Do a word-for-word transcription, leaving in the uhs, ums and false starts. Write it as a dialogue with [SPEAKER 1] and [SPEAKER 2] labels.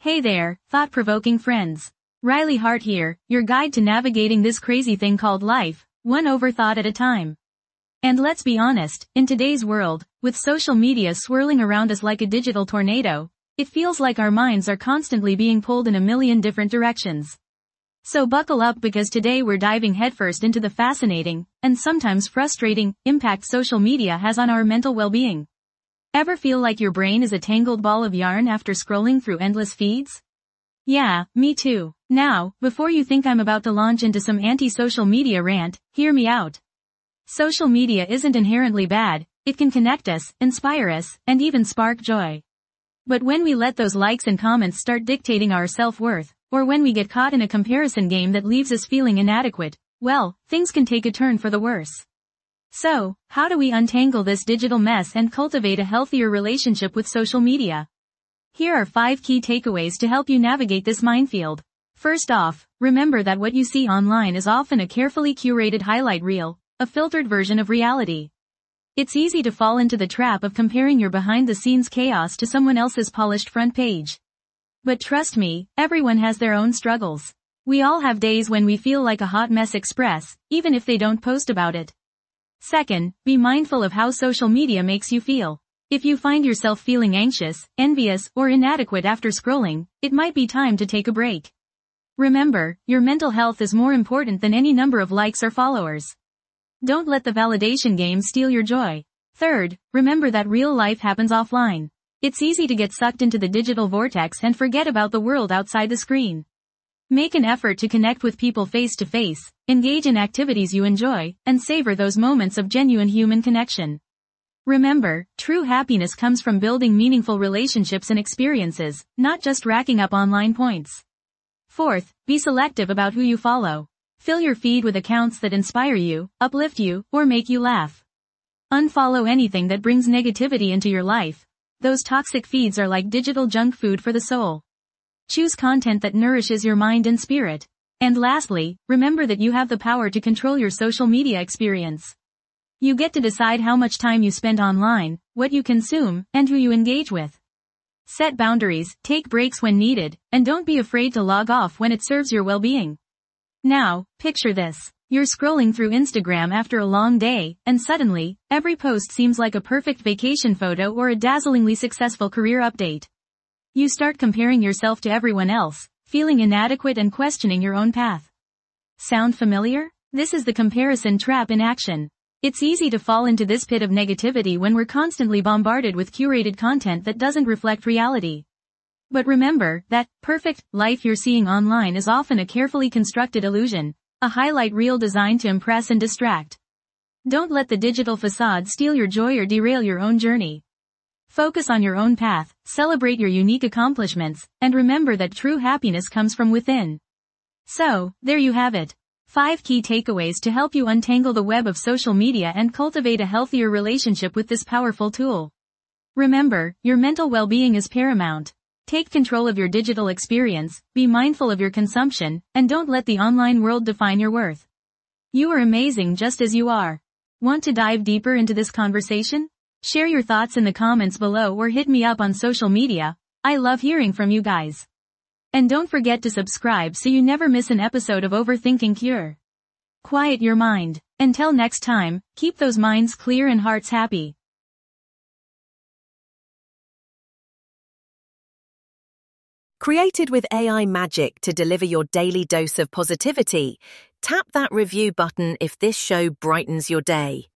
[SPEAKER 1] Hey there, thought-provoking friends. Riley Hart here, your guide to navigating this crazy thing called life, one overthought at a time. And let's be honest, in today's world, with social media swirling around us like a digital tornado, it feels like our minds are constantly being pulled in a million different directions. So buckle up because today we're diving headfirst into the fascinating, and sometimes frustrating, impact social media has on our mental well-being. Ever feel like your brain is a tangled ball of yarn after scrolling through endless feeds? Yeah, me too. Now, before you think I'm about to launch into some anti-social media rant, hear me out. Social media isn't inherently bad, it can connect us, inspire us, and even spark joy. But when we let those likes and comments start dictating our self-worth, or when we get caught in a comparison game that leaves us feeling inadequate, well, things can take a turn for the worse. So, how do we untangle this digital mess and cultivate a healthier relationship with social media? Here are five key takeaways to help you navigate this minefield. First off, remember that what you see online is often a carefully curated highlight reel, a filtered version of reality. It's easy to fall into the trap of comparing your behind-the-scenes chaos to someone else's polished front page. But trust me, everyone has their own struggles. We all have days when we feel like a hot mess express, even if they don't post about it. Second, be mindful of how social media makes you feel. If you find yourself feeling anxious, envious, or inadequate after scrolling, it might be time to take a break. Remember, your mental health is more important than any number of likes or followers. Don't let the validation game steal your joy. Third, remember that real life happens offline. It's easy to get sucked into the digital vortex and forget about the world outside the screen. Make an effort to connect with people face to face, engage in activities you enjoy, and savor those moments of genuine human connection. Remember, true happiness comes from building meaningful relationships and experiences, not just racking up online points. Fourth, be selective about who you follow. Fill your feed with accounts that inspire you, uplift you, or make you laugh. Unfollow anything that brings negativity into your life. Those toxic feeds are like digital junk food for the soul. Choose content that nourishes your mind and spirit. And lastly, remember that you have the power to control your social media experience. You get to decide how much time you spend online, what you consume, and who you engage with. Set boundaries, take breaks when needed, and don't be afraid to log off when it serves your well-being. Now, picture this. You're scrolling through Instagram after a long day, and suddenly, every post seems like a perfect vacation photo or a dazzlingly successful career update. You start comparing yourself to everyone else, feeling inadequate and questioning your own path. Sound familiar? This is the comparison trap in action. It's easy to fall into this pit of negativity when we're constantly bombarded with curated content that doesn't reflect reality. But remember that perfect life you're seeing online is often a carefully constructed illusion, a highlight reel designed to impress and distract. Don't let the digital facade steal your joy or derail your own journey. Focus on your own path, celebrate your unique accomplishments, and remember that true happiness comes from within. So, there you have it. Five key takeaways to help you untangle the web of social media and cultivate a healthier relationship with this powerful tool. Remember, your mental well-being is paramount. Take control of your digital experience, be mindful of your consumption, and don't let the online world define your worth. You are amazing just as you are. Want to dive deeper into this conversation? Share your thoughts in the comments below or hit me up on social media. I love hearing from you guys. And don't forget to subscribe so you never miss an episode of Overthinking Cure. Quiet your mind. Until next time, keep those minds clear and hearts happy.
[SPEAKER 2] Created with A I magic to deliver your daily dose of positivity, tap that review button if this show brightens your day.